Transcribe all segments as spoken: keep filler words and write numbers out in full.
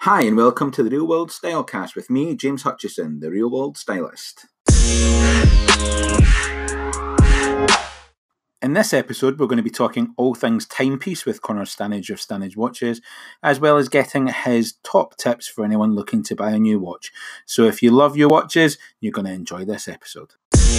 Hi and welcome to the Real World Stylecast with me, James Hutchison, the Real World Stylist. In this episode, we're going to be talking all things timepiece with Connor Stanage of Stanage Watches, as well as getting his top tips for anyone looking to buy a new watch. So if you love your watches, you're going to enjoy this episode.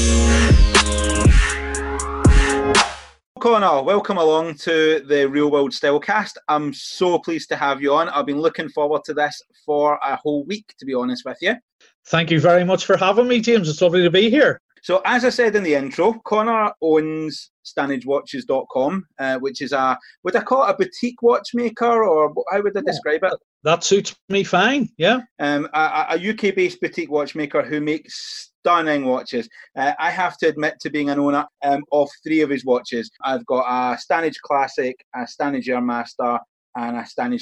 Connor, welcome along to the Real World Stylecast. I'm so pleased to have you on. I've been looking forward to this for a whole week, to be honest with you. Thank you very much for having me, James. It's lovely to be here. So, as I said in the intro, Connor owns Stanage Watches dot com, uh, which is a, would I call it a boutique watchmaker, or how would I describe it? That suits me fine, yeah. Um, a, a U K-based boutique watchmaker who makes stunning watches. Uh, I have to admit to being an owner um, of three of his watches. I've got a Stanage Classic, a Stanage Airmaster, and a Stanage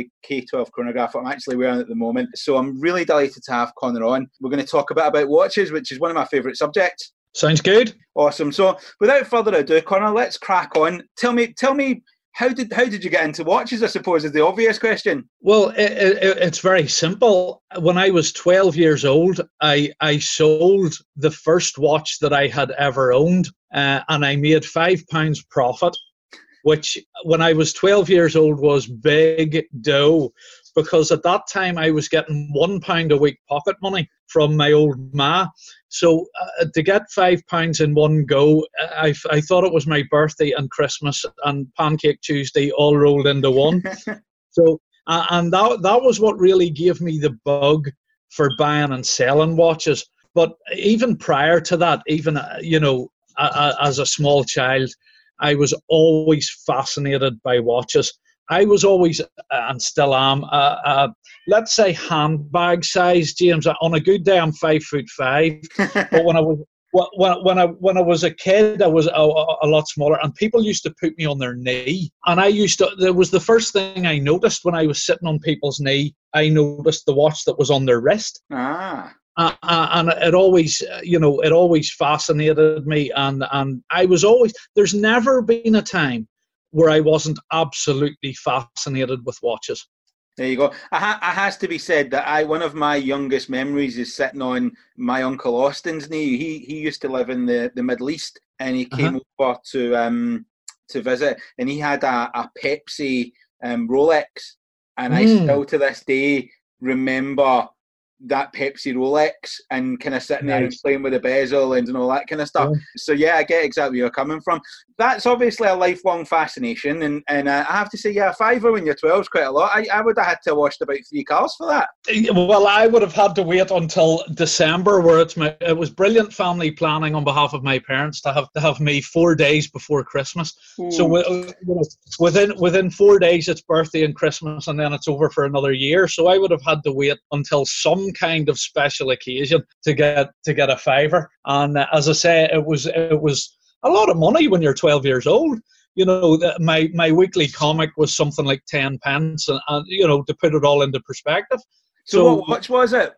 K twelve chronograph I'm actually wearing at the moment. So I'm really delighted to have Connor on. We're going to talk a bit about watches, which is one of my favourite subjects. Sounds good. Awesome. So without further ado, Connor, let's crack on. Tell me, tell me, how did how did you get into watches, I suppose, is the obvious question. Well, it, it, it's very simple. When I was twelve years old, I, I sold the first watch that I had ever owned, uh, and I made five pounds profit, which when I was twelve years old was big dough, because at that time I was getting one pound a week pocket money from my old ma. So uh, to get five pounds in one go, I, I thought it was my birthday and Christmas and Pancake Tuesday all rolled into one. So uh, and that that was what really gave me the bug for buying and selling watches. But even prior to that, even uh, you know, uh, as a small child, I was always fascinated by watches. I was always, uh, and still am, uh, uh, let's say handbag size, James. On a good day, I'm five foot five. But when I was when when I when I was a kid, I was a, a lot smaller, and people used to put me on their knee. And I used to. There was the first thing I noticed when I was sitting on people's knee. I noticed the watch that was on their wrist. Ah. Uh, uh, and it always, uh, you know, it always fascinated me. And, and I was always, there's never been a time where I wasn't absolutely fascinated with watches. There you go. It ha- has to be said that I one of my youngest memories is sitting on my Uncle Austin's knee. He he used to live in the, the Middle East, and he came uh-huh. over to um to visit, and he had a, a Pepsi um, Rolex, and mm. I still to this day remember that Pepsi Rolex and kind of sitting there nice. and playing with the bezel and, and all that kind of stuff. Yeah. So yeah, I get exactly where you're coming from. That's obviously a lifelong fascination, and, and uh, I have to say, yeah, a fiver when you're twelve is quite a lot. I, I would have had to have washed about three cars for that. Well, I would have had to wait until December, where it's my, it was brilliant family planning on behalf of my parents to have to have me four days before Christmas. Ooh. So you know, within within four days, it's birthday and Christmas, and then it's over for another year. So I would have had to wait until some kind of special occasion to get to get a fiver. And uh, as I say, it was it was a lot of money when you're twelve years old. You know, the, my my weekly comic was something like ten pence, and, and you know, to put it all into perspective. So, so what watch was it?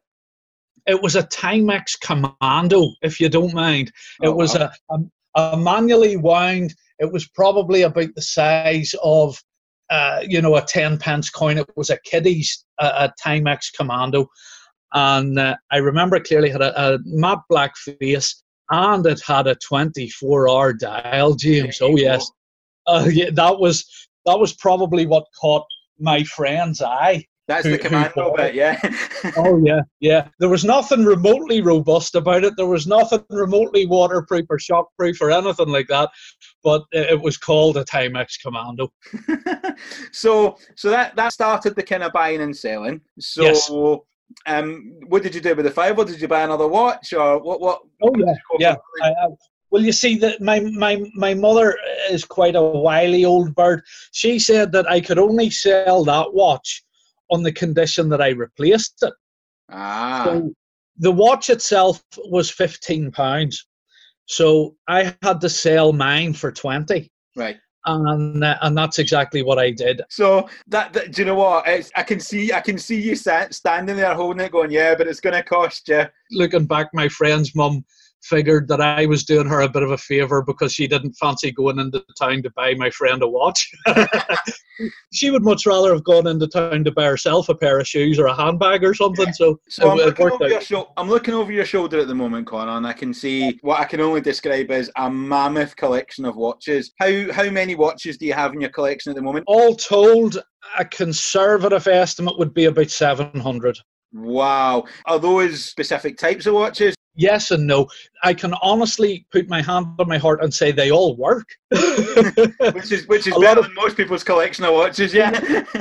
It was a Timex Commando, if you don't mind. It oh, was wow. a, a a manually wound. It was probably about the size of uh, you know, a ten pence coin. It was a kiddie's uh, a Timex Commando. And uh, I remember it clearly had a, a matte black face, and it had a twenty-four hour dial, James. Oh yes, uh, yeah, that was that was probably what caught my friend's eye. That's who, the commando bit, yeah. Oh yeah, yeah. There was nothing remotely robust about it. There was nothing remotely waterproof or shockproof or anything like that. But it was called a Timex Commando. so, so that that started the kind of buying and selling. So. Yes. Um, what did you do with the fiver? Did you buy another watch, or what? What? Oh yeah, yeah. I, I, well, you see, that my my my mother is quite a wily old bird. She said that I could only sell that watch on the condition that I replaced it. Ah. So the watch itself was fifteen pounds, so I had to sell mine for twenty. Right. And uh, and that's exactly what I did. So that, that do you know what? It's, I can see I can see you sat, standing there holding it, going, yeah, but it's going to cost you. Looking back, my friend's mum figured that I was doing her a bit of a favour because she didn't fancy going into town to buy my friend a watch. She would much rather have gone into town to buy herself a pair of shoes or a handbag or something. Yeah. So, so I'm, it, looking it over out. your sho- I'm looking over your shoulder at the moment, Connor, and I can see what I can only describe as a mammoth collection of watches. How how many watches do you have in your collection at the moment? All told, a conservative estimate would be about seven hundred. Wow. Are those specific types of watches? Yes and no. I can honestly put my hand on my heart and say they all work. which is which is A better lot than most people's collection of watches, yeah.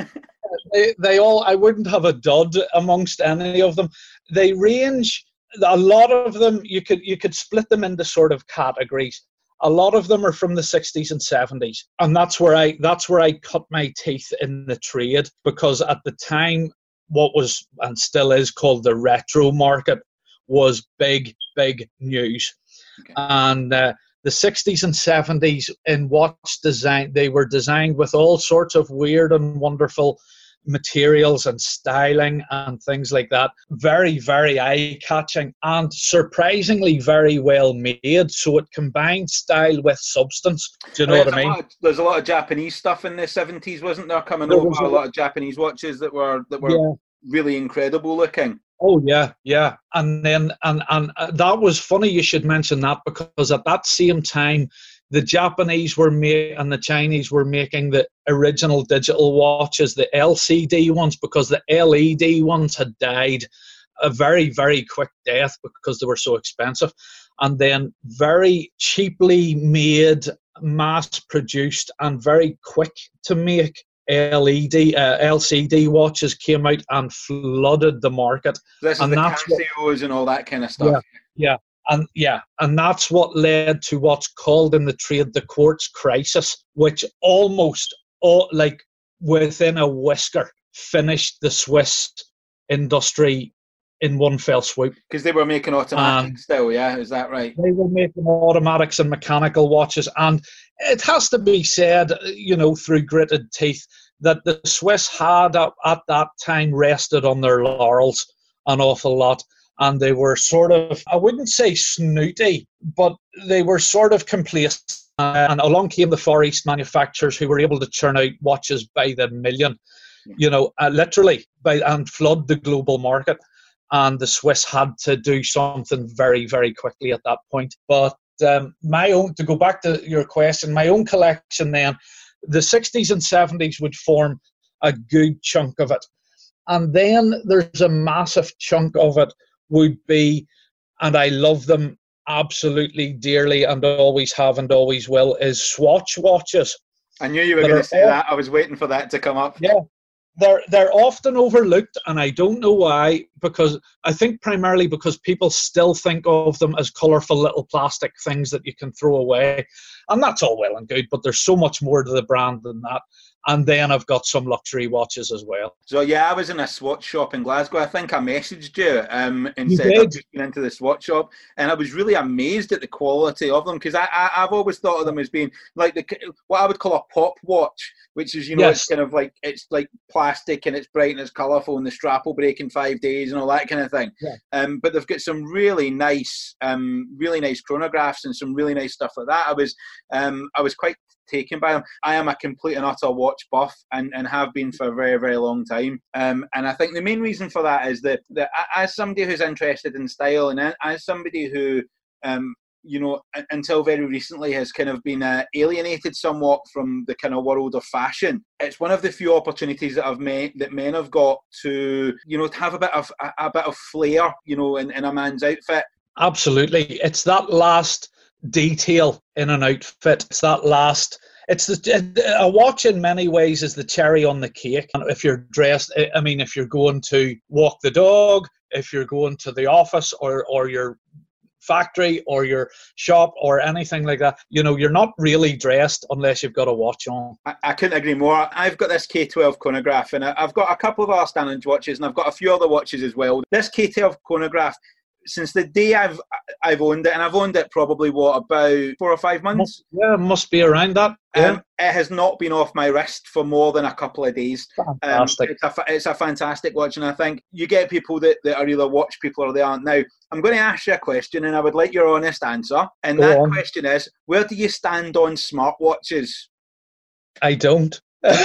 they, they all, I wouldn't have a dud amongst any of them. They range, a lot of them, you could you could split them into sort of categories. A lot of them are from the sixties and seventies. And that's where I that's where I cut my teeth in the trade, because at the time, what was and still is called the retro market was big, big news. Okay. And uh, the sixties and seventies in watch design, they were designed with all sorts of weird and wonderful materials and styling and things like that. Very, very eye-catching and surprisingly very well made. So it combined style with substance. Do you know there's what I mean? Of, there's a lot of Japanese stuff in the seventies, wasn't there? Coming there over was a lot of Japanese watches that were that were yeah. really incredible looking. Oh yeah, yeah, and then and and uh, that was funny you should mention that, because at that same time, the Japanese were ma- and the Chinese were making the original digital watches, the L C D ones, because the L E D ones had died a very, very quick death because they were so expensive. And then very cheaply made, mass-produced and very quick to make L E D, uh, L C D watches came out and flooded the market. This is and the that's Casios what, and all that kind of stuff. Yeah, yeah, and yeah, and that's what led to what's called in the trade the quartz crisis, which almost, all, like within a whisker, finished the Swiss industry in one fell swoop. Because they were making automatics um, still, yeah? Is that right? They were making automatics and mechanical watches. And it has to be said, you know, through gritted teeth, that the Swiss had at, at that time rested on their laurels an awful lot. And they were sort of, I wouldn't say snooty, but they were sort of complacent. Uh, and along came the Far East manufacturers who were able to churn out watches by the million, yeah. you know, uh, literally, by and flood the global market. And the Swiss had to do something very, very quickly at that point. But um, my own, to go back to your question, my own collection then, the sixties and seventies would form a good chunk of it. And then there's a massive chunk of it would be, and I love them absolutely dearly and always have and always will, is Swatch watches. I knew you were going to say all, that. I was waiting for that to come up. Yeah. They're, they're often overlooked, and I don't know why, because I think primarily because people still think of them as colourful little plastic things that you can throw away. And that's all well and good, but there's so much more to the brand than that. And then I've got some luxury watches as well. So, yeah, I was in a Swatch shop in Glasgow. I think I messaged you um, and you said did. I've just been into the Swatch shop. And I was really amazed at the quality of them, because I, I, I've always thought of them as being like the what I would call a pop watch, which is, you know, yes. it's kind of like, it's like plastic and it's bright and it's colourful and the strap will break in five days and all that kind of thing. Yeah. Um, but they've got some really nice, um, really nice chronographs and some really nice stuff like that. I was, um, I was quite taken by them. I am a complete and utter watch buff and, and have been for a very, very long time. Um, and I think the main reason for that is that, that as somebody who's interested in style and as somebody who, um, you know, until very recently has kind of been uh, alienated somewhat from the kind of world of fashion, it's one of the few opportunities that I've made that men have got to, you know, to have a bit of a, a bit of flair, you know, in, in a man's outfit. Absolutely. It's that last detail in an outfit. It's that last, it's the, a watch in many ways is the cherry on the cake. And if you're dressed, I mean, if you're going to walk the dog, if you're going to the office or, or your factory or your shop or anything like that, you know, you're not really dressed unless you've got a watch on. I, I couldn't agree more. I've got this K twelve chronograph and I've got a couple of other standard watches and I've got a few other watches as well. This K twelve chronograph since the day I've I've owned it, and I've owned it probably what about four or five months. Must, yeah, must be around that. Yeah. Um, it has not been off my wrist for more than a couple of days. Fantastic. Um, it's a it's a fantastic watch, and I think you get people that, that are either watch people or they aren't. Now, I'm going to ask you a question, and I would like your honest answer. And Go that on. question is, where do you stand on smartwatches? I don't.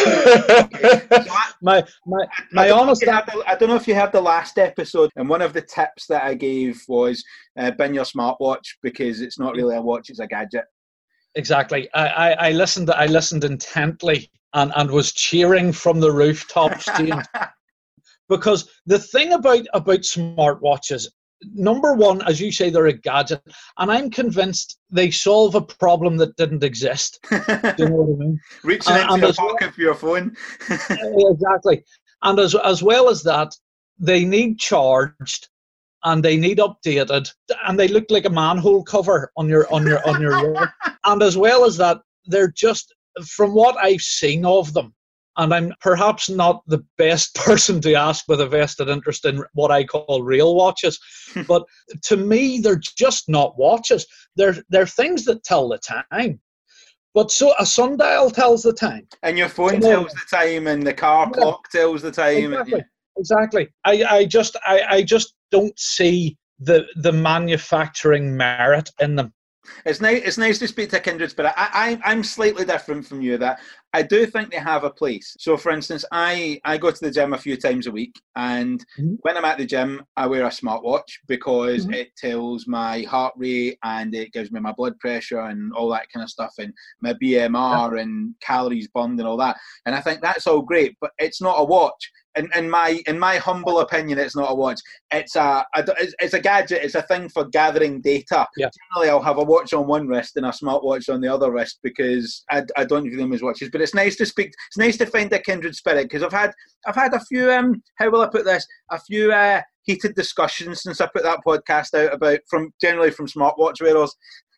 Okay. So I, my my I my don't know honest. if you had the- I don't know if you had the last episode, and one of the tips that I gave was uh, bin your smartwatch, because it's not really a watch; it's a gadget. Exactly. I, I, I listened. I listened intently and, and was cheering from the rooftops, James. Because the thing about about smartwatches, number one, as you say, they're a gadget, and I'm convinced they solve a problem that didn't exist. Do you know what I mean? Reaching And- into and your as well- pocket for your phone. Exactly. And as as well as that, they need charged and they need updated, and they look like a manhole cover on your on your on your wall. And as well as that, they're just, from what I've seen of them, and I'm perhaps not the best person to ask with a vested interest in what I call real watches, but to me, they're just not watches. They're they're things that tell the time. But so a sundial tells the time. And your phone So- tells the time, and the car Yeah. clock tells the time. and- Exactly. Exactly. I, I just I, I just don't see the the manufacturing merit in them. It's nice. It's nice to speak to kindred spirit. I, I, I'm slightly different from you. That I do think they have a place. So, for instance, I, I go to the gym a few times a week, and Mm-hmm. when I'm at the gym, I wear a smartwatch because Mhm. it tells my heart rate and it gives me my blood pressure and all that kind of stuff, and my B M R and calories burned and all that. And I think that's all great, but it's not a watch. In, in my in my humble opinion, it's not a watch. It's a, a it's, it's a gadget. It's a thing for gathering data. Yeah. Generally, I'll have a watch on one wrist and a smartwatch on the other wrist because I, I don't view them as watches. But it's nice to speak. It's nice to find a kindred spirit, because I've had I've had a few um how will I put this a few uh, heated discussions since I put that podcast out about from generally from smartwatch wearers.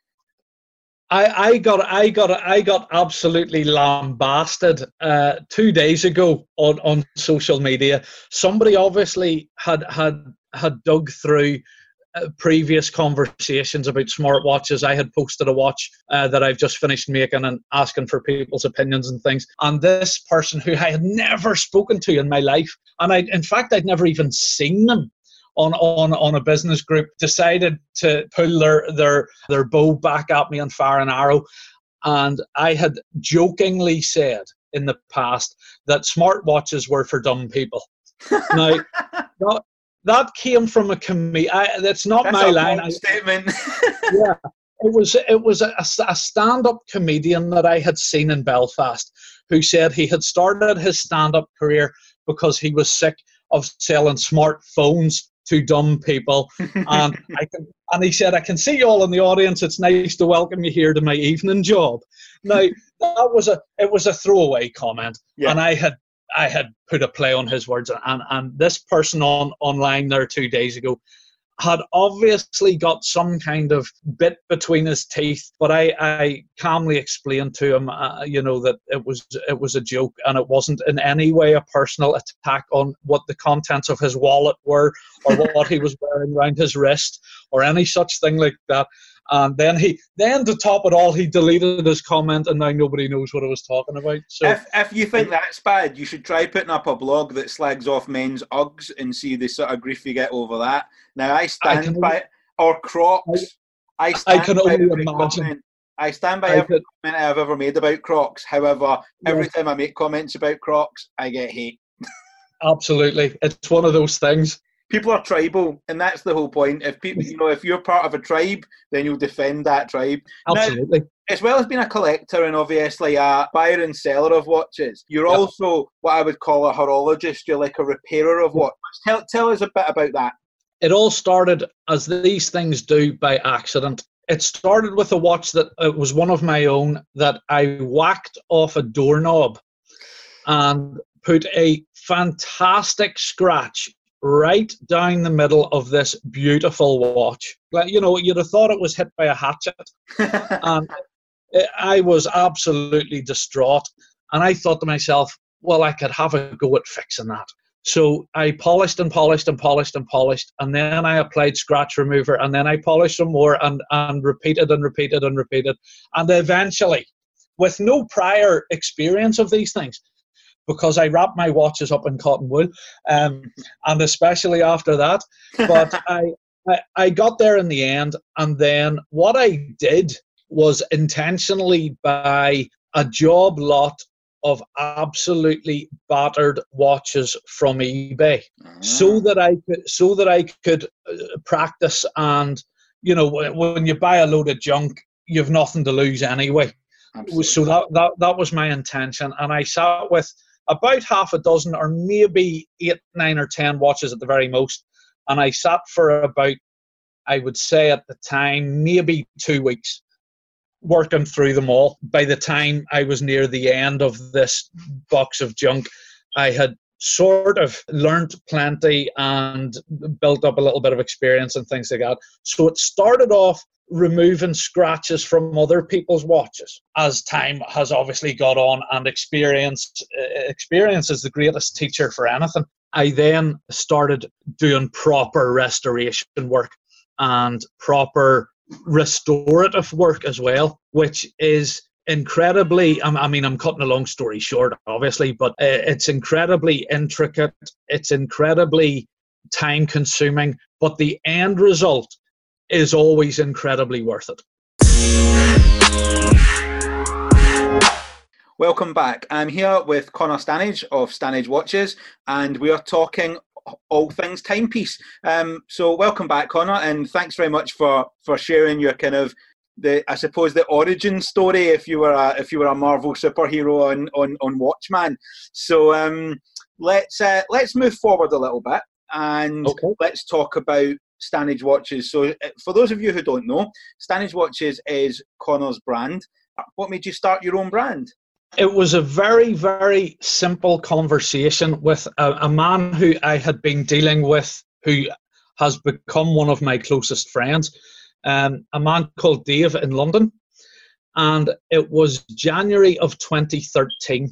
I, I got I got I got absolutely lambasted uh, two days ago on, on social media. Somebody obviously had had had dug through uh, previous conversations about smartwatches. I had posted a watch uh, that I've just finished making and asking for people's opinions and things. And this person, who I had never spoken to in my life, and I in fact I'd never even seen them on on on a business group, decided to pull their their their bow back at me and fire an arrow. And I had jokingly said in the past that smartwatches were for dumb people. Now that, that came from a comedian. That's not That's my a line. bold I, statement. yeah, it was it was a, a stand-up comedian that I had seen in Belfast, who said he had started his stand-up career because he was sick of selling smartphones to dumb people. And I can, and he said, I can see you all in the audience. It's nice to welcome you here to my evening job. Now, that was a it was a throwaway comment. Yeah. And I had I had put a play on his words, and, and this person on online there two days ago had obviously got some kind of bit between his teeth, but I, I calmly explained to him, uh, you know, that it was it was a joke, and it wasn't in any way a personal attack on what the contents of his wallet were, or what he was wearing around his wrist, or any such thing like that. And then he, then to top it all, he deleted his comment, and now nobody knows what I was talking about. So, if if you think that's bad, you should try putting up a blog that slags off men's Uggs and see the sort of grief you get over that. Now I stand I can by or Crocs. I, I stand I can by only every imagine. comment. I stand by I every could- comment I've ever made about Crocs. However, every Yeah. time I make comments about Crocs, I get hate. absolutely, it's one of those things. People are tribal, and that's the whole point. If people, you know, if you're part of a tribe, then you'll defend that tribe. Now, Absolutely. as well as being a collector and obviously a buyer and seller of watches, you're Yep. also what I would call a horologist. You're like a repairer of watches. Tell, tell us a bit about that. It all started, as these things do, by accident. It started with a watch that uh, was one of my own that I whacked off a doorknob and put a fantastic scratch right down the middle of this beautiful watch. Like, you know, you'd have thought it was hit by a hatchet. And I was absolutely distraught. And I thought to myself, well, I could have a go at fixing that. So I polished and polished and polished and polished, and then I applied scratch remover, and then I polished some more, and, and repeated and repeated and repeated. And eventually, with no prior experience of these things, because I wrap my watches up in cotton wool, um, and especially after that, but I, I I got there in the end, and then what I did was intentionally buy a job lot of absolutely battered watches from eBay, ah. so that I could so that I could practice. And you know, when you buy a load of junk, you've nothing to lose anyway. Absolutely. So that, that that was my intention, and I sat with about half a dozen, or maybe eight, nine, or ten watches at the very most, and I sat for about, I would say at the time, maybe two weeks. Working through them all. By the time I was near the end of this box of junk, I had sort of learnt plenty and built up a little bit of experience and things like that. So it started off removing scratches from other people's watches. As time has obviously got on, and experience, experience is the greatest teacher for anything, I then started doing proper restoration work and proper restorative work as well, which is incredibly, I mean, I'm cutting a long story short, obviously, but it's incredibly intricate, it's incredibly time consuming, but the end result is always incredibly worth it. Welcome back. I'm here with Connor Stanage of Stanage Watches, and we are talking all things timepiece. Um, so welcome back, Connor, and thanks very much for for sharing your kind of the, I suppose, the origin story if you were a if you were a Marvel superhero on on on Watchman. So um, let's uh, let's move forward a little bit, and okay. let's talk about Stanage Watches. So for those of you who don't know, Stanage Watches is Connor's brand. What made you start your own brand? It was a very, very simple conversation with a, a man who I had been dealing with, who has become one of my closest friends, um, a man called Dave in London. And it was January of twenty thirteen.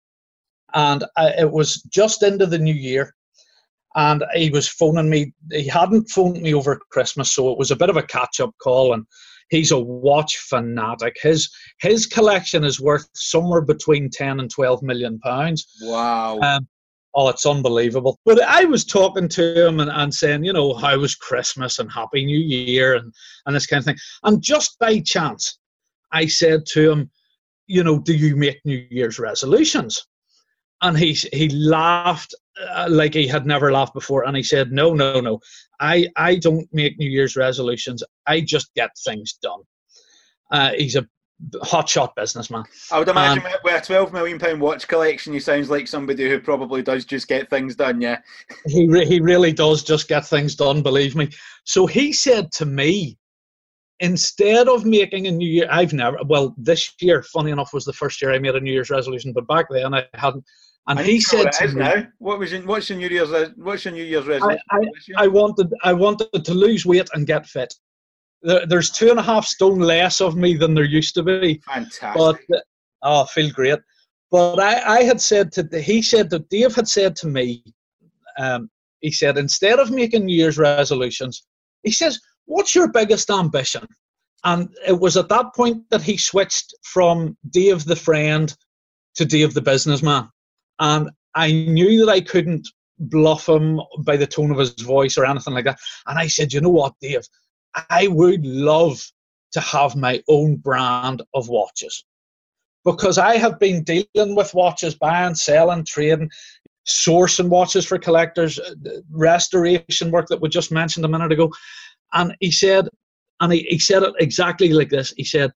And I, it was just into the new year. And he was phoning me. He hadn't phoned me over Christmas, so it was a bit of a catch-up call. And he's a watch fanatic. His his collection is worth somewhere between ten and twelve million pounds. Wow. Um, oh, it's unbelievable. But I was talking to him and, and saying, you know, how was Christmas and Happy New Year and, and this kind of thing. And just by chance, I said to him, you know, do you make New Year's resolutions? And he, he laughed uh, like he had never laughed before. And he said, no, no, no. I, I don't make New Year's resolutions. I just get things done. Uh, he's a hotshot businessman. I would imagine um, with a twelve million pound watch collection, he sounds like somebody who probably does just get things done, yeah? He, re- he really does just get things done, believe me. So he said to me, instead of making a New Year, I've never, well, this year, funny enough, was the first year I made a New Year's resolution, but back then I hadn't. And I he said to me, now. What was your, what's your New Year's what's your New Year's resolution? I, I, I wanted I wanted to lose weight and get fit. There, there's two and a half stone less of me than there used to be. Fantastic. But oh, I feel great. But I, I had said to the, he said that Dave had said to me, um, he said, instead of making New Year's resolutions, he says, what's your biggest ambition? And it was at that point that he switched from Dave the friend to Dave the businessman. And I knew that I couldn't bluff him by the tone of his voice or anything like that. And I said, you know what, Dave, I would love to have my own brand of watches. Because I have been dealing with watches, buying, selling, trading, sourcing watches for collectors, restoration work that we just mentioned a minute ago. And he said, and he, he said it exactly like this. He said,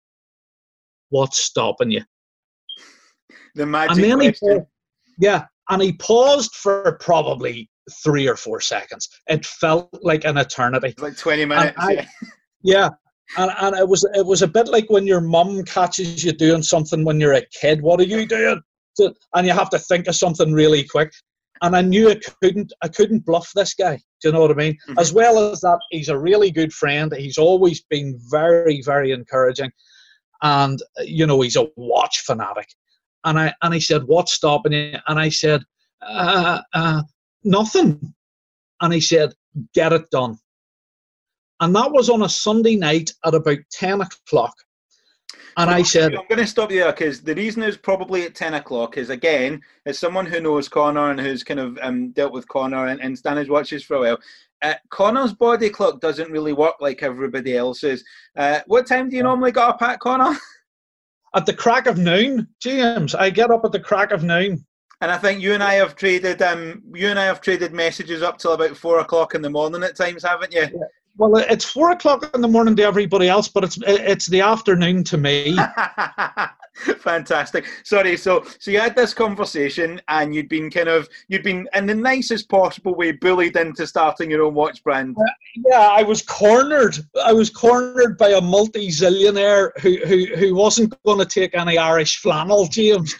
what's stopping you? The magic question. Yeah, and he paused for probably three or four seconds. It felt like an eternity. Like twenty minutes. I, yeah, yeah. And, and it was it was a bit like when your mum catches you doing something when you're a kid. What are you doing? So, and you have to think of something really quick. And I knew I couldn't I couldn't bluff this guy. Do you know what I mean? Mm-hmm. As well as that, he's a really good friend. He's always been very, very encouraging. And, you know, he's a watch fanatic. And I and he said, what's stopping you? And I said, uh, uh, nothing. And he said, get it done. And that was on a Sunday night at about ten o'clock. And I said, I'm going to stop you there, because the reason it's probably at ten o'clock is, again, as someone who knows Connor and who's kind of um, dealt with Connor and, and stan his watches for a while, uh, Connor's body clock doesn't really work like everybody else's. Uh, what time do you normally get up at, Connor? At the crack of noon, James. I get up at the crack of noon. And I think you and I have traded, um, you and I have traded messages up till about four o'clock in the morning at times, haven't you? Yeah. Well, it's four o'clock in the morning to everybody else, but it's it's the afternoon to me. Fantastic. Sorry, so so you had this conversation, and you'd been kind of you'd been in the nicest possible way bullied into starting your own watch brand. Uh, yeah, I was cornered. I was cornered by a multi-zillionaire who who who wasn't going to take any Irish flannel, James.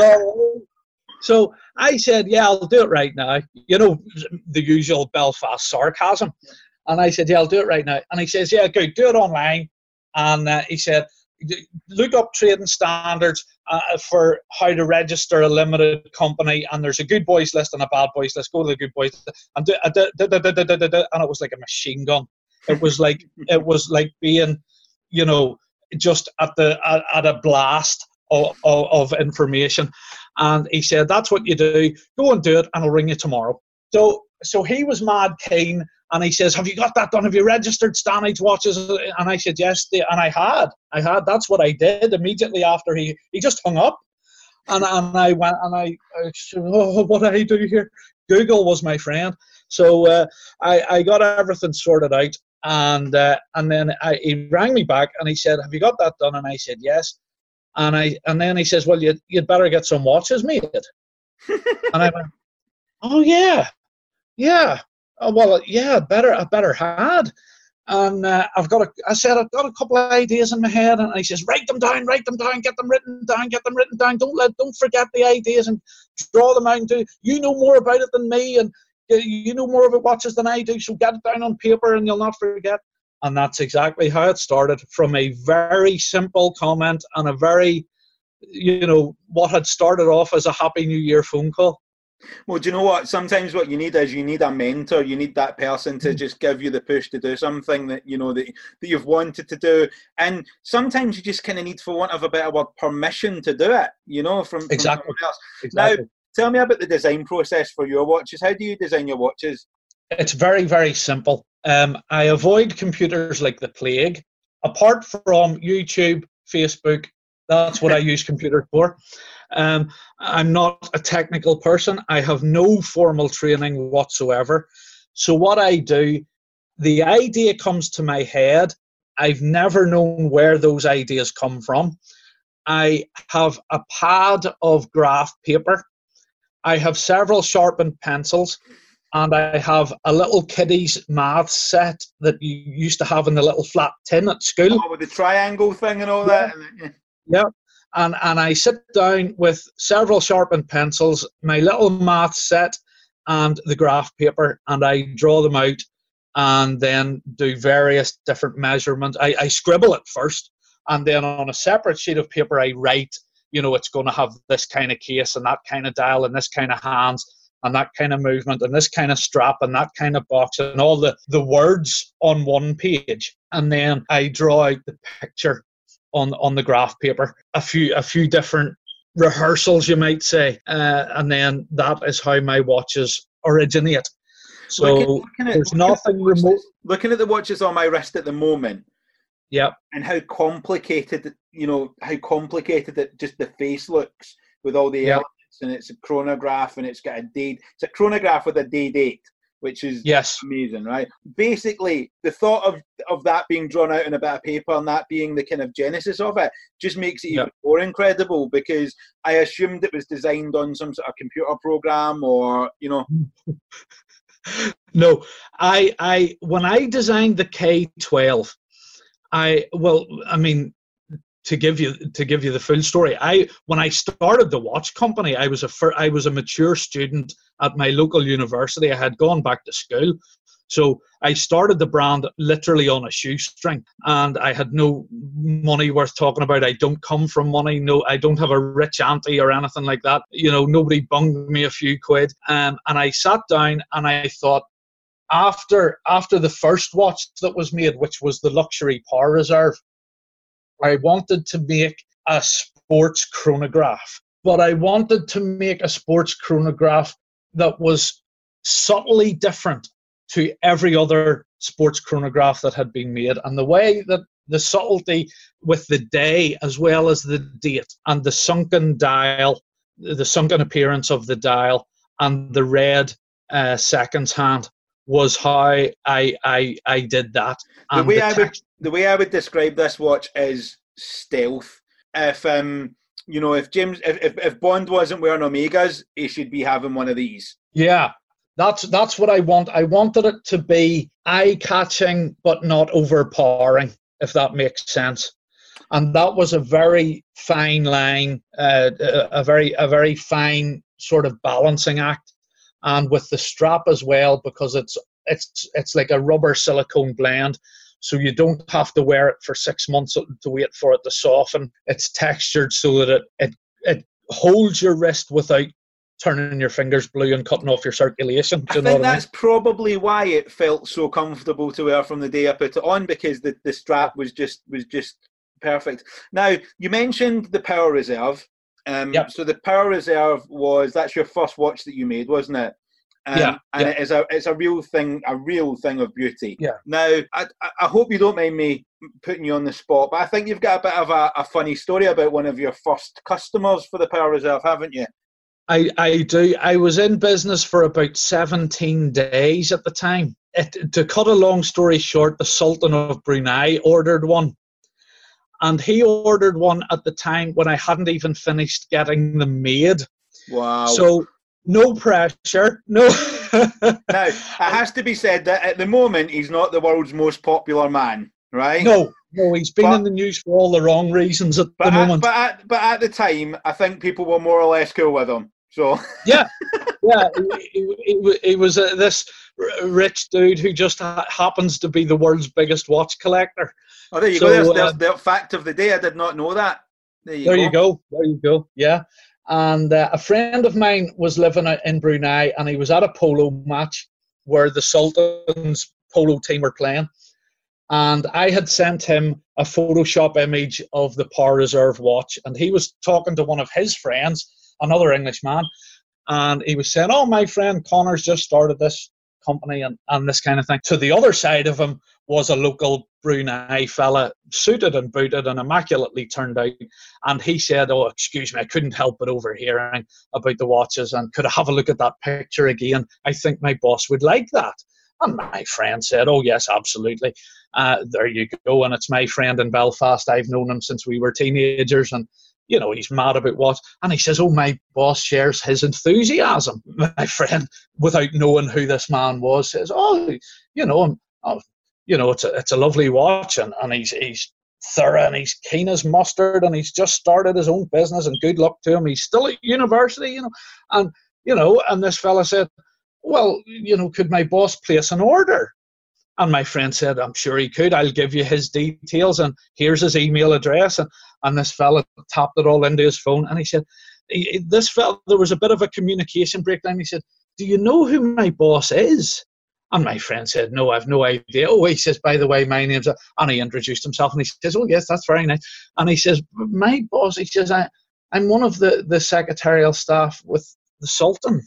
so, so I said, yeah, I'll do it right now. You know, the usual Belfast sarcasm. And I said, yeah, I'll do it right now. And he says, yeah, good, do it online. And uh, he said, look up trading standards uh, for how to register a limited company. And there's a good boys list and a bad boys list. Go to the good boys list. And, do, uh, do, do, do, do, do, do, do. And it was like a machine gun. It was like it was like being, you know, just at the at, at a blast of, of, of information. And he said, that's what you do. Go and do it, and I'll ring you tomorrow. So so he was mad keen. And he says, have you got that done? Have you registered Stanage watches? And I said, yes. And I had. I had. That's what I did immediately after he, he just hung up. And, and I went, and I, I said, oh, what do I do here? Google was my friend. So uh, I, I got everything sorted out. And uh, and then I, he rang me back, and he said, have you got that done? And I said, yes. And I and then he says, well, you'd, you'd better get some watches made. And I went, oh, yeah. Yeah. Oh, well, yeah, better, I better had. And uh, I've got a, I said, I've got a couple of ideas in my head. And he says, write them down, write them down, get them written down, get them written down. Don't let, don't forget the ideas, and draw them out. And do, you know more about it than me, and you know more about watches than I do. So get it down on paper, and you'll not forget. And that's exactly how it started, from a very simple comment and a very, you know, what had started off as a Happy New Year phone call. Well, do you know what? Sometimes what you need is you need a mentor. You need that person to just give you the push to do something that, you know, that, that you've wanted to do. And sometimes you just kind of need, for want of a better word, permission to do it, you know, from, from exactly. someone else. Exactly. Now, tell me about the design process for your watches. How do you design your watches? It's very, very simple. Um, I avoid computers like the plague. Apart from YouTube, Facebook, that's what I use computers for. Um, I'm not a technical person. I have no formal training whatsoever. So what I do, the idea comes to my head. I've never known where those ideas come from. I have a pad of graph paper. I have several sharpened pencils. And I have a little kiddies math set that you used to have in the little flat tin at school. Oh, with the triangle thing and all yeah. that. Yeah. And, and I sit down with several sharpened pencils, my little math set, and the graph paper, and I draw them out and then do various different measurements. I, I scribble it first, and then on a separate sheet of paper I write, you know, it's going to have this kind of case and that kind of dial and this kind of hands and that kind of movement and this kind of strap and that kind of box and all the, the words on one page. And then I draw out the picture on on the graph paper, a few a few different rehearsals, you might say, uh, and then that is how my watches originate. So looking, looking at, there's nothing watches, remote. Looking at the watches on my wrist at the moment, yeah, and how complicated, you know, how complicated it just the face looks with all the yep. elements, and it's a chronograph, and it's got a date. It's a chronograph with a day date, which is yes. amazing, right? Basically, the thought of, of that being drawn out in a bit of paper and that being the kind of genesis of it just makes it even yep. more incredible, because I assumed it was designed on some sort of computer program or, you know. No, I, I when I designed the K twelve, I, well, I mean, to give you to give you the full story, I when I started the watch company, I was a I was a mature student at my local university. I had gone back to school, So I started the brand literally on a shoestring, and I had no money worth talking about. I don't come from money. No, I don't have a rich auntie or anything like that. You know, nobody bunged me a few quid. Um, and I sat down and I thought, after after the first watch that was made, which was the luxury Power Reserve, I wanted to make a sports chronograph. But I wanted to make a sports chronograph that was subtly different to every other sports chronograph that had been made. And the way that the subtlety with the day as well as the date and the sunken dial, the sunken appearance of the dial and the red uh, seconds hand was how I I, I did that. The and way the I would text- the way I would describe this watch is stealth. If um you know if James if, if, if Bond wasn't wearing Omegas, he should be having one of these. Yeah. That's that's what I want. I wanted it to be eye-catching but not overpowering, if that makes sense. And that was a very fine line, uh, a very a very fine sort of balancing act, and with the strap as well, because it's it's it's like a rubber silicone blend, so you don't have to wear it for six months to wait for it to soften. It's textured so that it it, it holds your wrist without turning your fingers blue and cutting off your circulation. Do you I know think what I that's mean? probably why it felt so comfortable to wear from the day I put it on, because the, the strap was just was just perfect. Now, you mentioned the Power Reserve. Um, Yep. So the Power Reserve was, that's your first watch that you made, wasn't it? Um, Yeah, and yeah. it is a it's a real thing, a real thing of beauty. Yeah. Now, I, I hope you don't mind me putting you on the spot, but I think you've got a bit of a, a funny story about one of your first customers for the Power Reserve, haven't you? I, I do. I was in business for about seventeen days at the time. It, to cut a long story short, the Sultan of Brunei ordered one. And he ordered one at the time when I hadn't even finished getting them made. Wow. So no pressure. No. Now, it has to be said that at the moment, he's not the world's most popular man, right? No, no, he's been But- in the news for all the wrong reasons at But the at, moment. but, at, but at the time, I think people were more or less cool with him. So Yeah, yeah. He was uh, this r- rich dude who just ha- happens to be the world's biggest watch collector. oh, there you So, go. There's, uh, there's the fact of the day. I did not know that. There you There go. you go. There you go. Yeah. And uh, a friend of mine was living out in Brunei, and he was at a polo match where the Sultan's polo team were playing. And I had sent him a Photoshop image of the Power Reserve watch, and he was talking to one of his friends, another Englishman, and he was saying, "Oh, my friend Connor's just started this company," and, and this kind of thing. To the other side of him was a local Brunei fella, suited and booted and immaculately turned out. And he said, "Oh, excuse me, I couldn't help but overhearing about the watches, and could I have a look at that picture again? I think my boss would like that." And my friend said, "Oh, yes, absolutely. Uh, there you go." And it's my friend in Belfast. I've known him since we were teenagers, and you know, he's mad about what. And he says, "Oh, my boss shares his enthusiasm." My friend, without knowing who this man was, says, "Oh, you know, oh, you know, it's a it's a lovely watch, and, and he's he's thorough, and he's keen as mustard, and he's just started his own business, and good luck to him. He's still at university, you know." And you know, and this fella said, "Well, you know, could my boss place an order?" And my friend said, "I'm sure he could. I'll give you his details, and here's his email address." And, and this fella tapped it all into his phone, and he said, he, this fella, there was a bit of a communication breakdown. He said, "Do you know who my boss is?" And my friend said, "No, I've no idea." "Oh," he says, "by the way, my name's..." And he introduced himself, and he says, "Oh, yes, that's very nice." And he says, "My boss," he says, I, I'm one of the, the secretarial staff with the Sultan."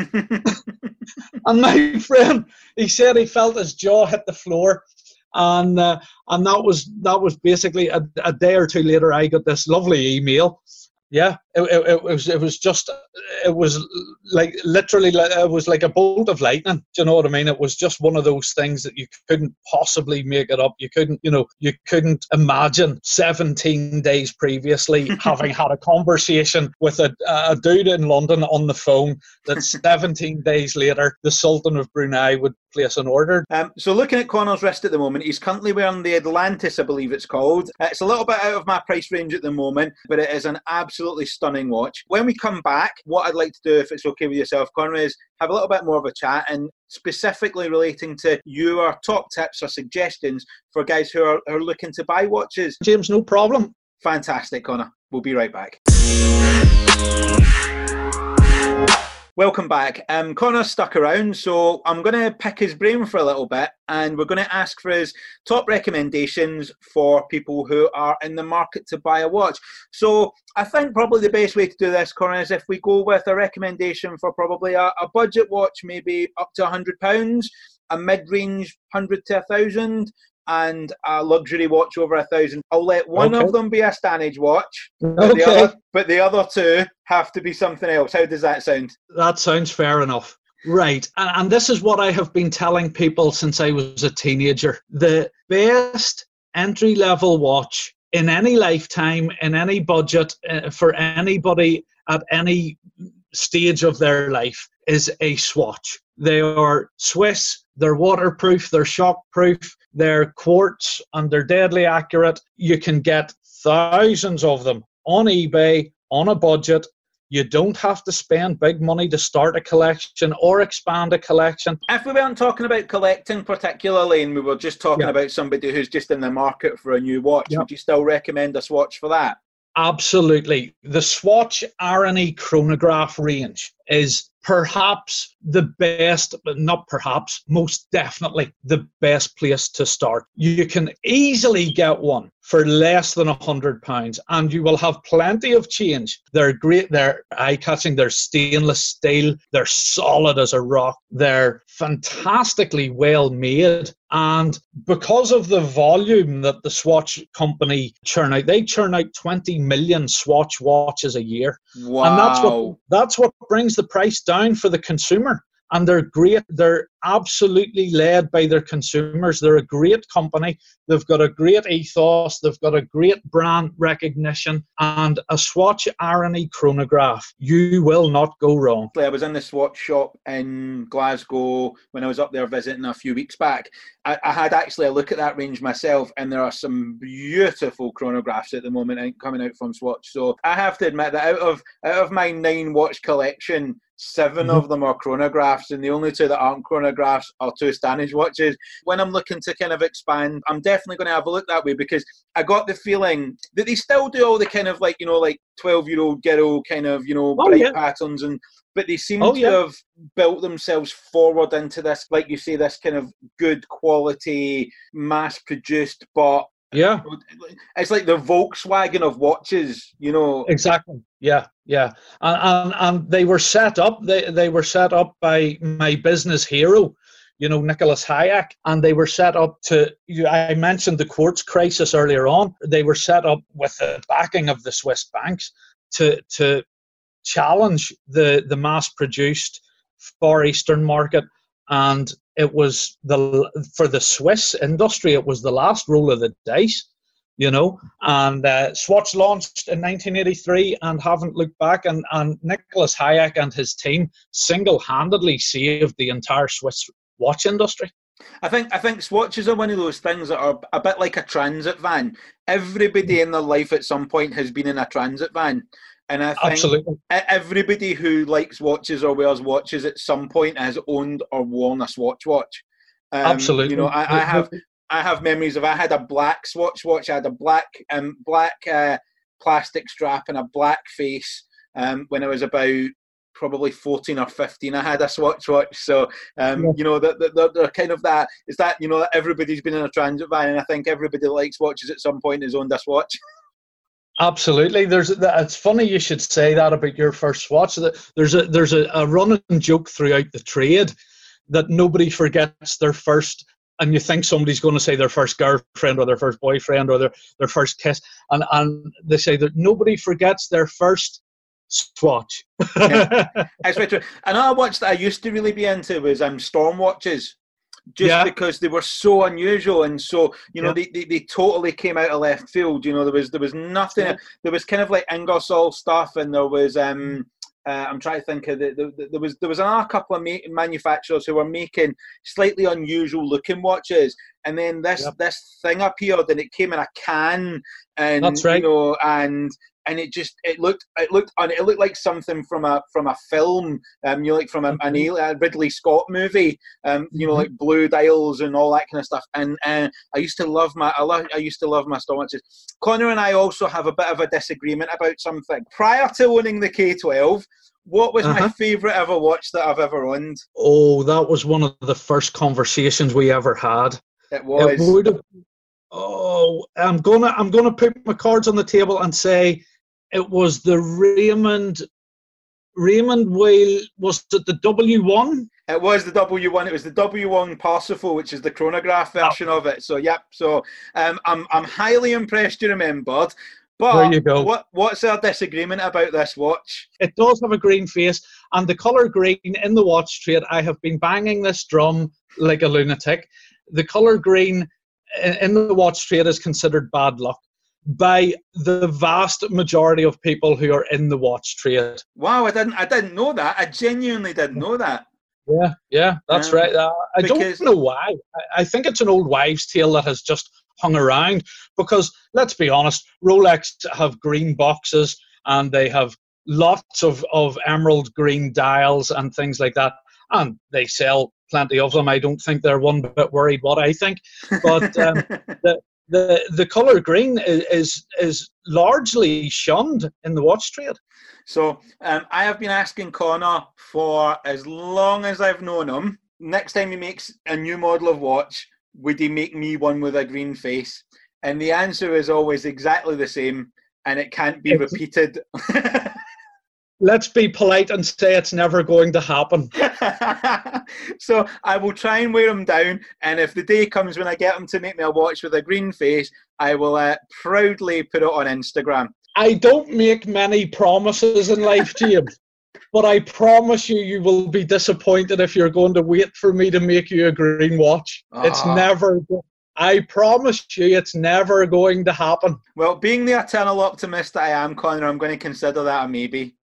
And my friend, he said he felt his jaw hit the floor, and uh, and that was that was basically a, a day or two later. I got this lovely email. Yeah, it, it, it was it was just it was like literally it was like a bolt of lightning. Do you know what I mean? It was just one of those things that you couldn't possibly make it up. You couldn't, you know, you couldn't imagine seventeen days previously having had a conversation with a, a dude in London on the phone that seventeen days later the Sultan of Brunei would place an order. Um, so looking at Connor's wrist at the moment, he's currently wearing the Atlantis, I believe it's called. Uh, it's a little bit out of my price range at the moment, but it is an absolute absolutely stunning watch. When we come back, what I'd like to do, if it's okay with yourself, Conor, is have a little bit more of a chat, and specifically relating to your top tips or suggestions for guys who are, are looking to buy watches. James, no problem. Fantastic, Conor. We'll be right back. Welcome back. Um, Conor stuck around, so I'm going to pick his brain for a little bit, and we're going to ask for his top recommendations for people who are in the market to buy a watch. So I think probably the best way to do this, Conor, is if we go with a recommendation for probably a, a budget watch, maybe up to one hundred pounds, a mid-range one hundred to one thousand, and a luxury watch over a thousand. I'll let one Okay. of them be a Stanage watch, but, Okay. the other, but the other two have to be something else. How does that sound? That sounds fair enough. Right. And, and this is what I have been telling people since I was a teenager. The best entry-level watch in any lifetime, in any budget, uh, for anybody at any stage of their life is a Swatch. They are Swiss, they're waterproof, they're shockproof, they're quartz, and they're deadly accurate. You can get thousands of them on eBay on a budget. You don't have to spend big money to start a collection or expand a collection. If we weren't talking about collecting particularly, and we were just talking Yeah. about somebody who's just in the market for a new watch, Yeah. would you still recommend a Swatch for that? Absolutely. The Swatch R and E chronograph range is perhaps the best, but not perhaps, most definitely the best place to start. You can easily get one for less than a hundred pounds, and you will have plenty of change. They're great, they're eye-catching, they're stainless steel, they're solid as a rock, they're fantastically well made, and because of the volume that the Swatch company churn out, they churn out twenty million Swatch watches a year. Wow. And that's what that's what brings the price down for the consumer. And they're great. They're absolutely led by their consumers. They're a great company. They've got a great ethos. They've got a great brand recognition. And a Swatch R and E chronograph, you will not go wrong. I was in the Swatch shop in Glasgow when I was up there visiting a few weeks back. I, I had actually a look at that range myself, and there are some beautiful chronographs at the moment coming out from Swatch. So I have to admit that out of out of my nine watch collection, seven Mhm. of them are chronographs, and the only two that aren't chronographs are two Stanage watches. When I'm looking to kind of expand, I'm definitely going to have a look that way, because I got the feeling that they still do all the kind of like, you know, like twelve-year-old girl kind of, you know, Oh, bright yeah. patterns, and but they seem Oh, to yeah. have built themselves forward into this, like you say, this kind of good quality, mass-produced, but Yeah. it's like the Volkswagen of watches, you know. Exactly. Yeah, yeah. And, and and they were set up. They they were set up by my business hero, you know, Nicholas Hayek, and they were set up to. You, I mentioned the quartz crisis earlier on. They were set up with the backing of the Swiss banks to to challenge the the mass-produced Far Eastern market, and it was the for the Swiss industry. It was the last roll of the dice. You know, and uh, Swatch launched in nineteen eighty-three and haven't looked back. And, and Nicholas Hayek and his team single-handedly saved the entire Swiss watch industry. I think I think Swatches are one of those things that are a bit like a transit van. Everybody in their life at some point has been in a transit van. And I think Absolutely. everybody who likes watches or wears watches at some point has owned or worn a Swatch watch. Um, Absolutely. You know, I, I have... I have memories of I had a black Swatch watch. I had a black um, black uh, plastic strap and a black face um, when I was about probably fourteen or fifteen. I had a Swatch watch. So, um, yeah. you know, they're, they're, they're kind of that, is that, you know, that everybody's been in a transit van, and I think everybody that likes watches at some point has owned a Swatch. Absolutely. There's it's funny you should say that about your first Swatch. There's a, there's a, a running joke throughout the trade that nobody forgets their first. And you think somebody's going to say their first girlfriend or their first boyfriend or their, their first kiss. And, and they say that nobody forgets their first Swatch. Yeah, that's very true. Another watch that I used to really be into was um, Storm watches. Just yeah. because they were so unusual, and so, you know, yeah. they, they, they totally came out of left field. You know, there was there was nothing. Yeah. There was kind of like Ingersoll stuff, and there was um Uh, I'm trying to think of the, the, the there was there was another couple of ma- manufacturers who were making slightly unusual looking watches, and then this yep. this thing appeared, and it came in a can, and That's right. you know, and and it just it looked it looked it looked like something from a from a film, um, you know, like from a, an a Ridley Scott movie, um, you know, like Blue Dials and all that kind of stuff. And uh, I used to love my I, love, I used to love my Star Watches. Connor and I also have a bit of a disagreement about something. Prior to owning the K twelve, what was uh-huh. my favourite ever watch that I've ever owned? Oh, that was one of the first conversations we ever had. It was. It would have. Oh, I'm gonna I'm gonna put my cards on the table and say it was the Raymond Raymond Whale. Was it the W one? It was the W one. It was the W one Parsifal, which is the chronograph version oh. of it. So yep. So um, I'm I'm highly impressed you remembered. But there you go. What what's our disagreement about this watch? It does have a green face, and the colour green in the watch trade. I have been banging this drum like a lunatic. The colour green in the watch trade is considered bad luck by the vast majority of people who are in the watch trade. Wow, I didn't I didn't know that. I genuinely didn't know that. Yeah, yeah, that's um, right. Uh, I because... don't know why. I, I think it's an old wives' tale that has just hung around because, let's be honest, Rolex have green boxes and they have lots of, of emerald green dials and things like that, and they sell plenty of them. I don't think they're one bit worried what I think, but um, the the the color green is, is is largely shunned in the watch trade. So um, I have been asking Connor for as long as I've known him. Next time he makes a new model of watch, would he make me one with a green face? And the answer is always exactly the same, and it can't be it's- repeated. Let's be polite and say it's never going to happen. So I will try and wear him down, and if the day comes when I get him to make me a watch with a green face, I will uh, proudly put it on Instagram. I don't make many promises in life, James, but I promise you, you will be disappointed if you're going to wait for me to make you a green watch. Oh. It's never... I promise you, it's never going to happen. Well, being the eternal optimist that I am, Connor, I'm going to consider that a maybe.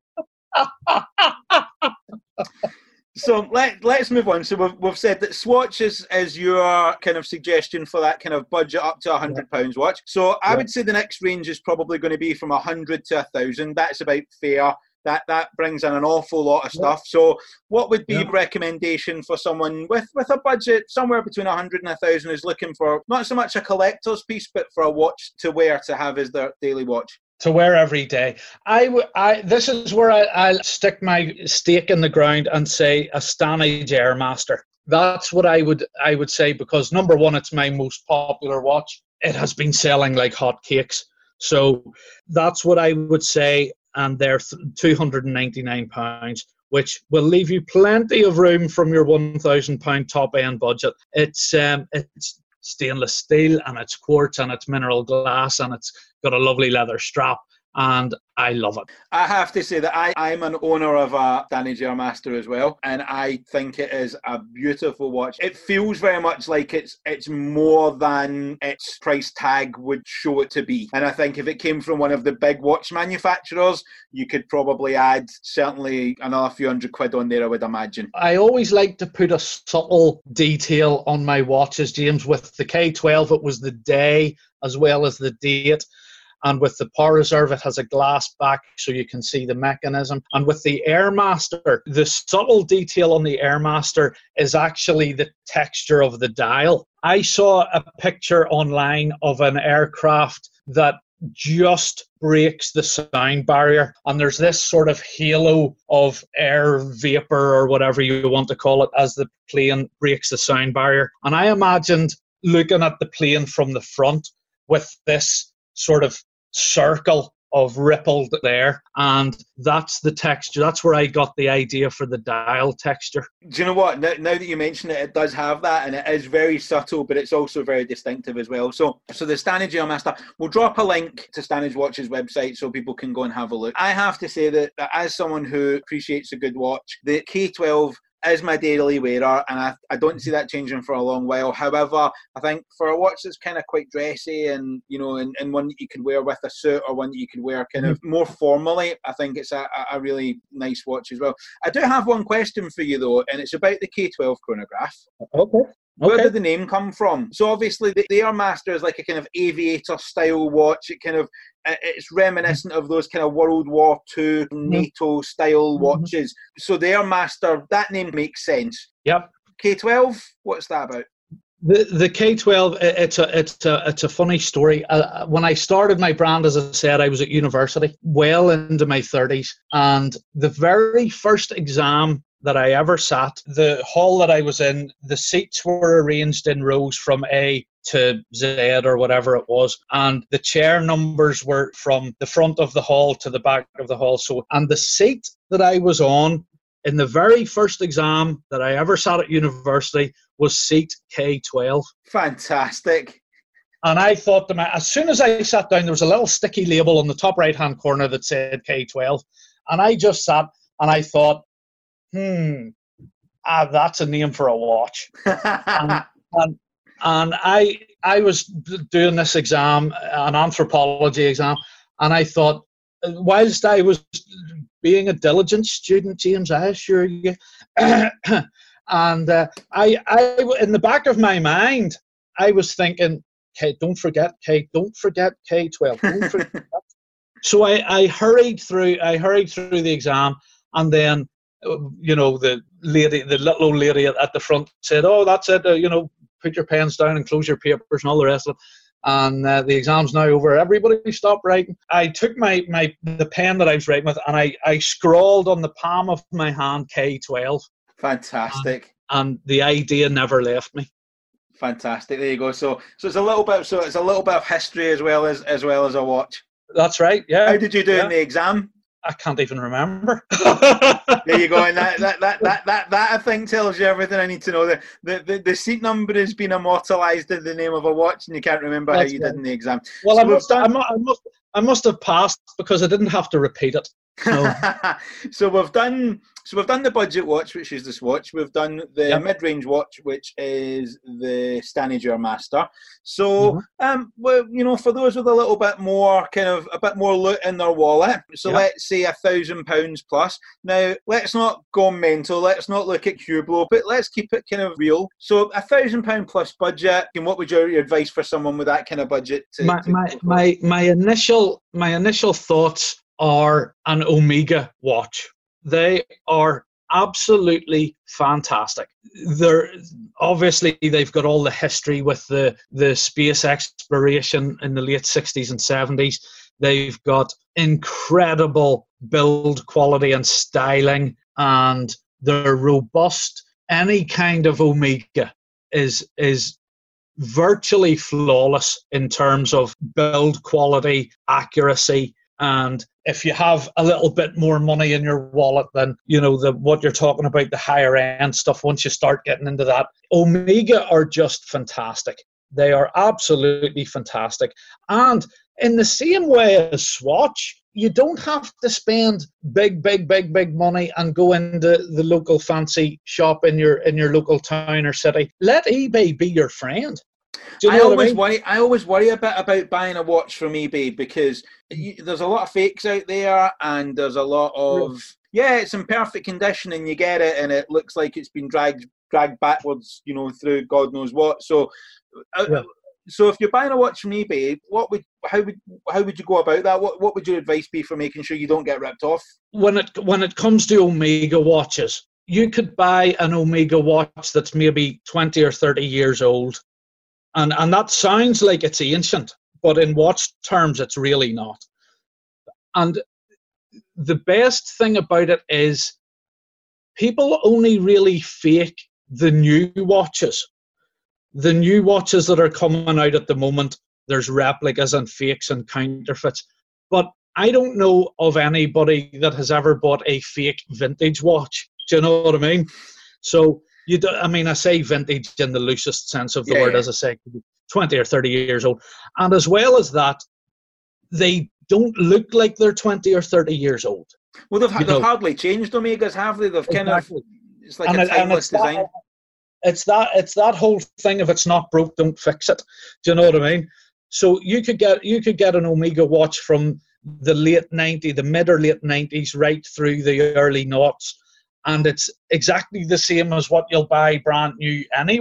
So let, let's move on. So we've, we've said that Swatch is, is your kind of suggestion for that kind of budget up to one hundred pounds yeah. watch. So I yeah. would say the next range is probably going to be from one hundred to one thousand. That's about fair. That that brings in an awful lot of stuff. Yeah. So what would be yeah. your recommendation for someone with, with a budget somewhere between one hundred and one thousand who's looking for not so much a collector's piece, but for a watch to wear to have as their daily watch? To wear every day. I, w- I This is where I, I'll stick my stake in the ground and say a Stanage Airmaster. That's what I would I would say because, number one, it's my most popular watch. It has been selling like hotcakes. So that's what I would say, and they're two hundred ninety-nine pounds, which will leave you plenty of room from your one thousand pounds top-end budget. It's um, it's stainless steel, and it's quartz, and it's mineral glass, and it's got a lovely leather strap, and I love it. I have to say that I, I'm an owner of a Stanage Airmaster as well, and I think it is a beautiful watch. It feels very much like it's it's more than its price tag would show it to be. And I think if it came from one of the big watch manufacturers, you could probably add certainly another few hundred quid on there, I would imagine. I always like to put a subtle detail on my watches, James. With the K twelve, it was the day as well as the date. And with the Power Reserve, it has a glass back so you can see the mechanism. And with the Airmaster, the subtle detail on the Airmaster is actually the texture of the dial. I saw a picture online of an aircraft that just breaks the sound barrier, and there's this sort of halo of air vapor or whatever you want to call it as the plane breaks the sound barrier. And I imagined looking at the plane from the front with this sort of circle of rippled there, and that's the texture. That's where I got the idea for the dial texture. Do you know what? Now, now that you mention it, it does have that, and it is very subtle, but it's also very distinctive as well. So, so the Stanage Airmaster, we'll drop a link to Stanage Watch's website so people can go and have a look. I have to say that, that as someone who appreciates a good watch, the K twelve is my daily wearer, and I, I don't see that changing for a long while. However, I think for a watch that's kind of quite dressy and, you know, and, and one that you could wear with a suit or one that you could wear kind of more formally, I think it's a, a really nice watch as well. I do have one question for you, though, and it's about the K twelve chronograph. Okay. Where Okay. did the name come from? So obviously the, the Airmaster is like a kind of aviator style watch. It kind of it's reminiscent of those kind of World War Two NATO style Mm-hmm. watches. So the Airmaster, that name makes sense. Yep. K twelve, what's that about? The the K twelve, it's a it's a it's a funny story. Uh, when I started my brand, as I said, I was at university, well into my thirties, and the very first exam that I ever sat, the hall that I was in, the seats were arranged in rows from A to Z or whatever it was, and the chair numbers were from the front of the hall to the back of the hall. So, and the seat that I was on in the very first exam that I ever sat at university was seat K twelve. Fantastic. And I thought to my, as soon as I sat down, there was a little sticky label on the top right-hand corner that said K twelve. And I just sat and I thought, hmm, ah, that's a name for a watch. and, and, and I I was doing this exam, an anthropology exam, and I thought, whilst I was being a diligent student, James, I assure you, and uh, I, I, in the back of my mind, I was thinking, Kate, don't forget, Kate, don't forget K twelve, don't forget. So I, I hurried through, I hurried through the exam, and then, you know, the lady, the little old lady at, at the front said, "Oh, that's it, uh, you know, put your pens down and close your papers and all the rest of it. And uh, the exam's now over. Everybody stop writing." I took my, my the pen that I was writing with and I, I scrawled on the palm of my hand K twelve. Fantastic. And, and the idea never left me. Fantastic. There you go. So so it's a little bit so it's a little bit of history as well as as well as a watch. That's right. Yeah. How did you do yeah. in the exam? I can't even remember. There you go, and that that, that that that that I think tells you everything I need to know. The the, the, the seat number has been immortalised in the name of a watch, and you can't remember That's how you right. did in the exam. Well, so I, must, done... I, must, I must have passed because I didn't have to repeat it. So, so we've done so we've done the budget watch, which is this watch. We've done the yep. mid-range watch, which is the Stanage Airmaster. So, mm-hmm. um, well, you know, for those with a little bit more kind of a bit more loot in their wallet, so yep. let's say a thousand pounds plus. Now, let's not go mental. Let's not look at Hublot, but let's keep it kind of real. So, a thousand pound plus budget. And what would your advice for someone with that kind of budget? To, my, to, my, to my my initial my initial thoughts are an Omega watch. They are absolutely fantastic. They're obviously they've got all the history with the the space exploration in the late sixties and seventies. They've got incredible build quality and styling, and they're robust. Any kind of Omega is is virtually flawless in terms of build quality, accuracy. And if you have a little bit more money in your wallet than, you know, the what you're talking about, the higher end stuff, once you start getting into that, Omega are just fantastic. They are absolutely fantastic. And in the same way as Swatch, you don't have to spend big, big, big, big money and go into the local fancy shop in your in your local town or city. Let eBay be your friend. Do you know I always what I mean? worry. I always worry a bit about buying a watch from eBay because you, there's a lot of fakes out there, and there's a lot of yeah, it's in perfect condition, and you get it, and it looks like it's been dragged dragged backwards, you know, through God knows what. So, uh, yeah. so if you're buying a watch from eBay, what would how would how would you go about that? What what would your advice be for making sure you don't get ripped off? When it when it comes to Omega watches, you could buy an Omega watch that's maybe twenty or thirty years old. And and that sounds like it's ancient, but in watch terms, it's really not. And the best thing about it is people only really fake the new watches. The new watches that are coming out at the moment, there's replicas and fakes and counterfeits. But I don't know of anybody that has ever bought a fake vintage watch. Do you know what I mean? So... You do, I mean, I say vintage in the loosest sense of the yeah, word, yeah. as I say, twenty or thirty years old. And as well as that, they don't look like they're twenty or thirty years old. Well, they've, they've hardly changed Omegas, have they? They've kind exactly. of, it's like and a it, timeless it's design. That, it's, that, it's that whole thing, if it's not broke, don't fix it. Do you know what I mean? So you could get you could get an Omega watch from the late nineties, the mid or late nineties, right through the early noughts. And it's exactly the same as what you'll buy brand new anyway.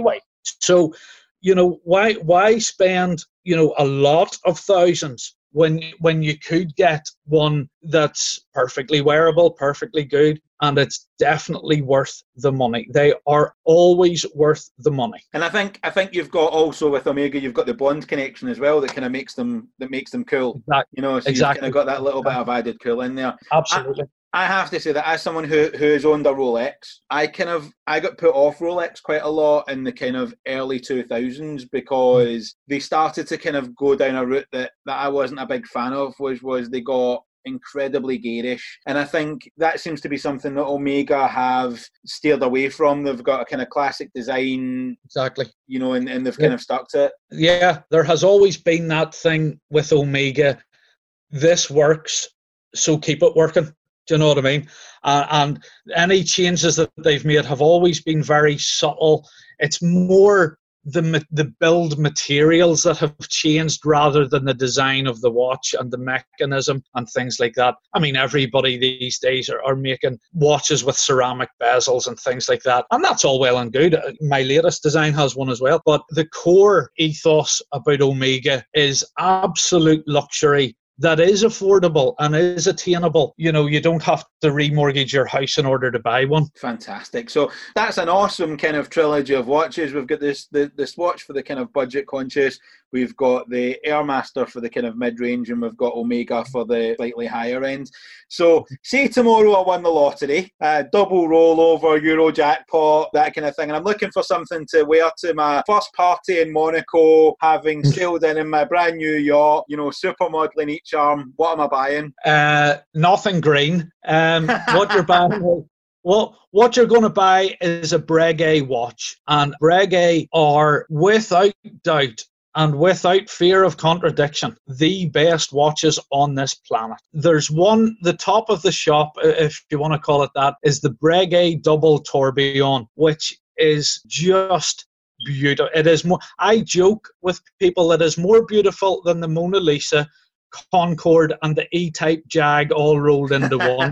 So, you know, why why spend, you know, a lot of thousands when when you could get one that's perfectly wearable, perfectly good, and it's definitely worth the money. They are always worth the money. And I think I think you've got also with Omega, you've got the Bond connection as well that kind of makes them that makes them cool. Exactly. You know, so exactly. you've kind of got that little bit of added cool in there. Absolutely. I, I have to say that as someone who who has owned a Rolex, I kind of I got put off Rolex quite a lot in the kind of early two thousands because they started to kind of go down a route that, that I wasn't a big fan of, which was they got incredibly garish, and I think that seems to be something that Omega have steered away from. They've got a kind of classic design, exactly, you know, and, and they've yeah. kind of stuck to it. Yeah, there has always been that thing with Omega. This works, so keep it working. Do you know what I mean? Uh, and any changes that they've made have always been very subtle. It's more the the build materials that have changed rather than the design of the watch and the mechanism and things like that. I mean, everybody these days are, are making watches with ceramic bezels and things like that. And that's all well and good. My latest design has one as well. But the core ethos about Omega is absolute luxury that is affordable and is attainable. You know, you don't have to remortgage your house in order to buy one. Fantastic. So that's an awesome kind of trilogy of watches. We've got this the, this watch for the kind of budget conscious. We've got the Airmaster for the kind of mid-range, and we've got Omega for the slightly higher end. So say tomorrow I won the lottery, uh, double rollover, Euro jackpot, that kind of thing, and I'm looking for something to wear to my first party in Monaco, having sailed in in my brand new yacht, you know, supermodeling each arm. What am I buying? Uh, nothing green. Um, what you're buying... Well, what you're going to buy is a Breguet watch, and Breguet are, without doubt and without fear of contradiction, the best watches on this planet. There's one, the top of the shop, if you want to call it that, is the Breguet Double Tourbillon, which is just beautiful. It is more, I joke with people, it is more beautiful than the Mona Lisa, Concorde, and the E-Type Jag all rolled into one.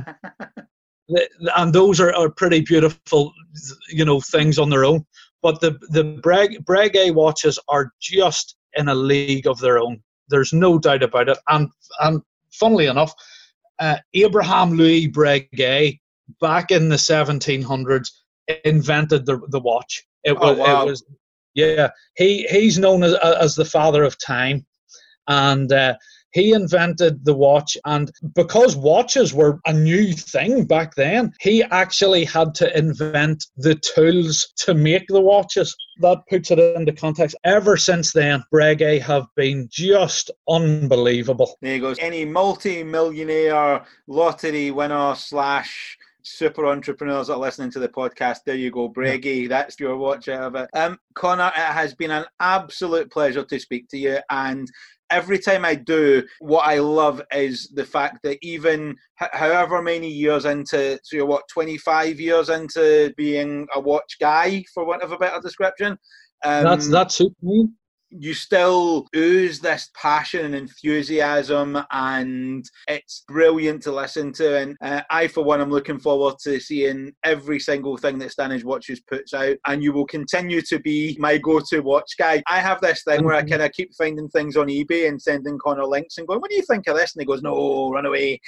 And those are, are pretty beautiful, you know, things on their own. But the the Breg, Breguet watches are just in a league of their own. There's no doubt about it. And and funnily enough, uh, Abraham Louis Breguet, back in the seventeen hundreds, invented the the watch. It was, oh, wow. it was yeah. He he's known as as the father of time, and. Uh, He invented the watch, and because watches were a new thing back then, he actually had to invent the tools to make the watches. That puts it into context. Ever since then, Breguet have been just unbelievable. There you go. Any multi-millionaire lottery winner slash super entrepreneurs that are listening to the podcast, there you go, Breguet, that's your watch out of it. Um, Connor, it has been an absolute pleasure to speak to you, and every time I do, what I love is the fact that even h- however many years into, so you're what, twenty-five years into being a watch guy, for want of a better description, um, that's that's it. You still ooze this passion and enthusiasm, and it's brilliant to listen to. And uh, I, for one, am looking forward to seeing every single thing that Stannage Watches puts out, and you will continue to be my go-to watch guy. I have this thing where I kind of keep finding things on eBay and sending Connor links and going, what do you think of this? And he goes, no, run away.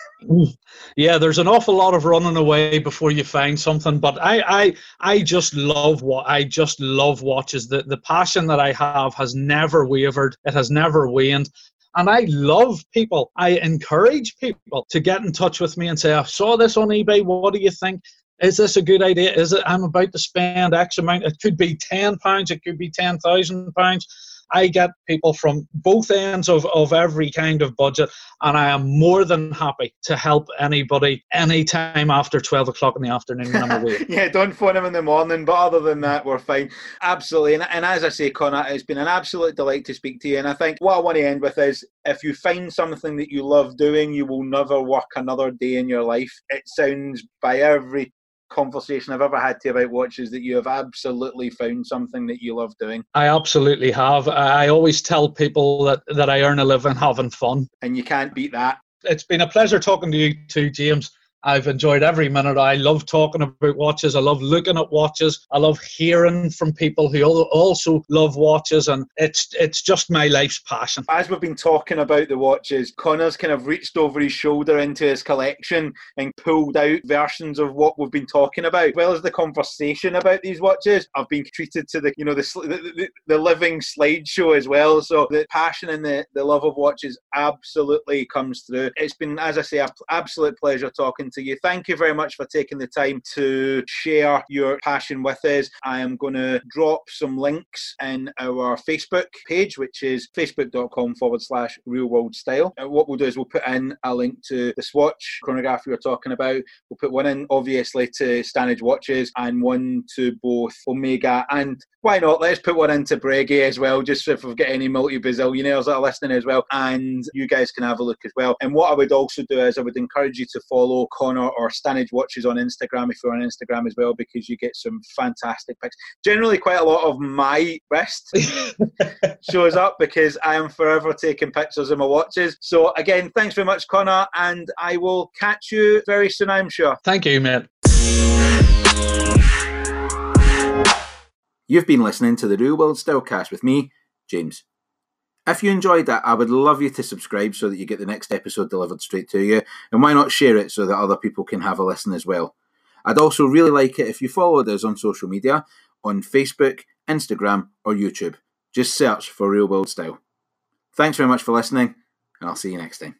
Yeah, there's an awful lot of running away before you find something, but I, I, I just love what I just love watches. The the passion that I have has never wavered. It has never waned. And I love people. I encourage people to get in touch with me and say, I saw this on eBay. What do you think? Is this a good idea? Is it? I'm about to spend X amount. It could be ten pounds. It could be ten thousand pounds. I get people from both ends of, of every kind of budget, and I am more than happy to help anybody anytime after twelve o'clock in the afternoon when I'm away. Yeah, don't phone him in the morning, but other than that, we're fine. Absolutely. And, and as I say, Connor, it's been an absolute delight to speak to you. And I think what I want to end with is, if you find something that you love doing, you will never work another day in your life. It sounds, by every conversation I've ever had to you about watches, that you have absolutely found something that you love doing. I absolutely have. I always tell people that, that I earn a living having fun. And you can't beat that. It's been a pleasure talking to you too, James. I've enjoyed every minute. I love talking about watches. I love looking at watches. I love hearing from people who also love watches, and it's it's just my life's passion. As we've been talking about the watches, Connor's kind of reached over his shoulder into his collection and pulled out versions of what we've been talking about, as well as the conversation about these watches. I've been treated to the, you know, the the, the living slideshow as well. So the passion and the, the love of watches absolutely comes through. It's been, as I say, an absolute pleasure talking to you. Thank you very much for taking the time to share your passion with us. I am going to drop some links in our Facebook page, which is facebook.com forward slash real world style. And what we'll do is we'll put in a link to the Swatch chronograph we were talking about. We'll put one in, obviously, to Standage watches and one to both Omega, and why not, let's put one into Breguet as well, just if we've got any multi-bazillionaires that are listening as well, and you guys can have a look as well. And what I would also do is I would encourage you to follow Connor or Standage Watches on Instagram if you're on Instagram as well, because you get some fantastic pics. Generally quite a lot of my wrist shows up because I am forever taking pictures of my watches. So again, thanks very much, Connor, and I will catch you very soon, I'm sure. Thank you, mate. You've been listening to the Real World Stylecast with me, James. If you enjoyed that, I would love you to subscribe so that you get the next episode delivered straight to you. And why not share it so that other people can have a listen as well. I'd also really like it if you followed us on social media, on Facebook, Instagram or YouTube. Just search for Real World Style. Thanks very much for listening, and I'll see you next time.